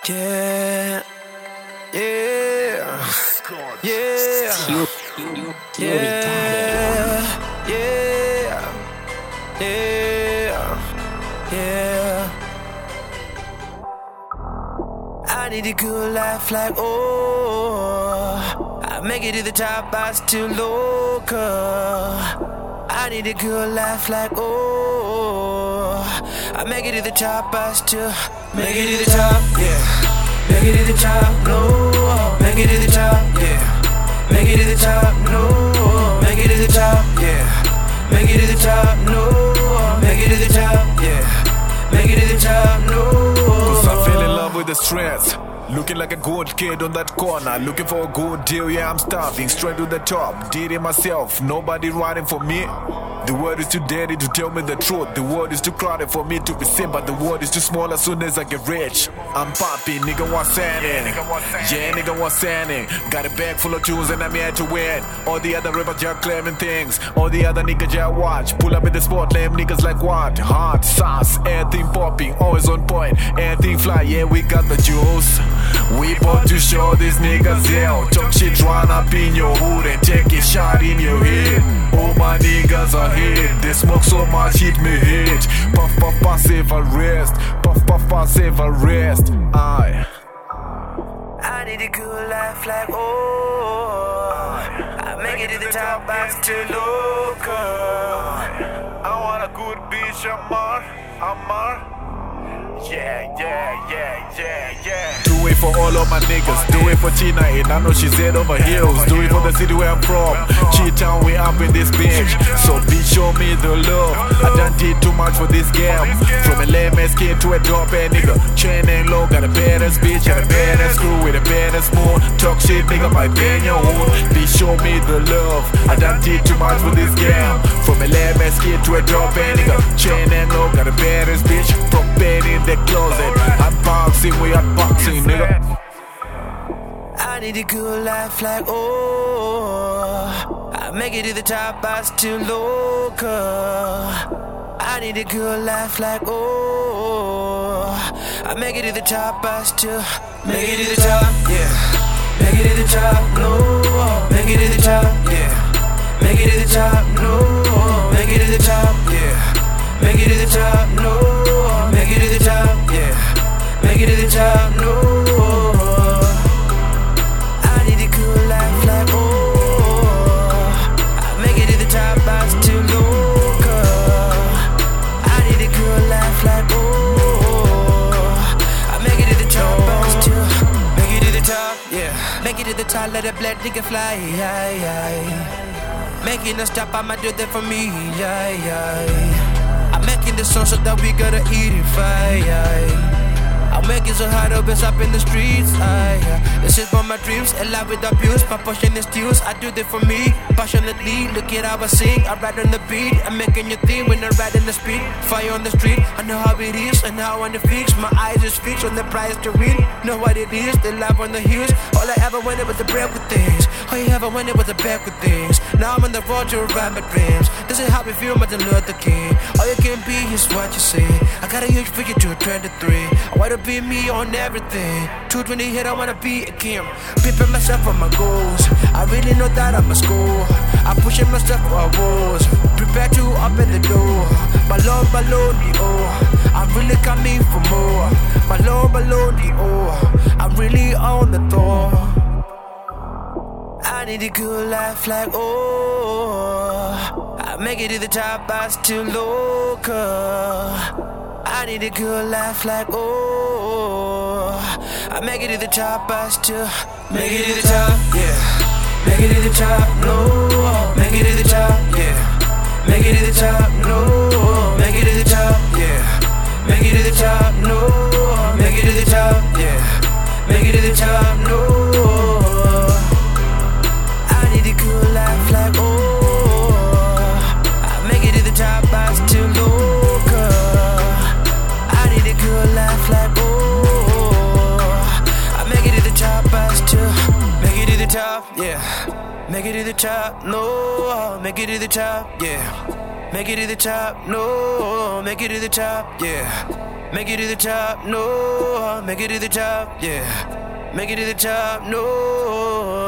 Yeah, yeah, yeah, yeah, yeah, yeah. I need a good life like, oh, I make it to the top, I still local. I need a good life like, oh, I make it to the top, I still make it to the top, yeah. Make it to the top, no. Make it to the top, yeah. Make it to the top, no. Make it to the top, yeah. Make it to the top, no. Make it to the top, yeah. Make it to the top, no. Cause I fell in love with the stress. Looking like a good kid on that corner. Looking for a good deal, yeah, I'm starving. Straight to the top, did it myself. Nobody writing for me. The world is too dirty to tell me the truth. The world is too crowded for me to be seen. But the world is too small as soon as I get rich. I'm popping, nigga, what's happening? Yeah, nigga, what's happening? Got a bag full of tunes and I'm here to win. All the other rappers just claiming things. All the other niggas just watch. Pull up in the spot, lame niggas like what? Hot sauce, everything popping, always on point. Everything fly, yeah, we got the juice. We bought to show these niggas hell. Talk shit, run up in your hood and take a shot in your head. All my niggas are hit. They smoke so much, hit me hit. Puff, puff, passive arrest. Puff, puff, passive arrest. I need a good life like, oh, I make it to the top, I'm still local. I want a good bitch, Amar. Yeah. Do it for all of my niggas. Do it for Tina and I know she's head over heels. Do it for the city where I'm from. Cheetown, we up in this bitch. So bitch, show me the love. I done did too much for this game. From a lame ass kid to a dope ass nigga. Chain ain't low, got a badass bitch. Got a badass crew with a badass moon. Talk shit, nigga, might bang your own. Bitch, show me the love. I done did too much for this game. From a lame ass kid to a dope ass nigga. Chain ain't low, got a badass bitch. From bed in the closet. I'm boxing, we are boxing, nigga. I need a good life like, oh, I make it to the top, I still local. I need a good life like, oh, I make it to the top, I still make it to the top, yeah. Make it to the top, no. Make it to the top, yeah. Make it to the top, no. Make it to the top, yeah. Make it to the top, no. Make it to the top, yeah. Make it to the top, no. I need a good life like, oh, I make it to the top, I still local. I need a good life like, oh, I make it to the top, I still make it to the top, yeah. Make it to the top, let a black nigga fly, Making a stop, I'ma do that for me, I'm making this song so that we gotta eat it fire. I'm making so hard up in the streets. This is for my dreams, a life with abuse. My passion is dues, I do this for me. Passionately, look at how I sing. I ride on the beat, I'm making your thing when I ride in the speed. Fire on the street, I know how it is and how I want to fix. My eyes is fixed on the prize to win. Know what it is, the life on the hills. All I ever wanted was the bread with things. All you ever wanted was the back with things. Now I'm on the road to ride my dreams. This is how we feel, Martin Luther King. All you can be is what you say. I got a huge figure to 23. I wanna be me on everything. 220 hit, I wanna be a king. Pimping myself for my goals. I really know that I'm a school. I'm pushing myself for awards. Prepare to open the door. Baloney, oh, I'm really coming for more. Baloney, oh, I'm really on the door. I need a good life like, oh, I make it to the top, I still local. I need a good life like, oh, I make it to the top, I still make it to the top, yeah. Make it to the top, no. Make it to the top, yeah. Make it to the top, no. Make it to the top, yeah. Make it to the top, no. Make it to the top, yeah. Make it to the top, no. I need a good life like, oh, I make it to the top, I still local. I need a good life like, oh, I make it to the top, I still make it to the top, yeah. Make it to the top, no. Make it to the top, yeah. Make it to the top, no. Make it to the top, yeah. Make it to the top, no. Make it to the top, yeah. Make it to the top, no.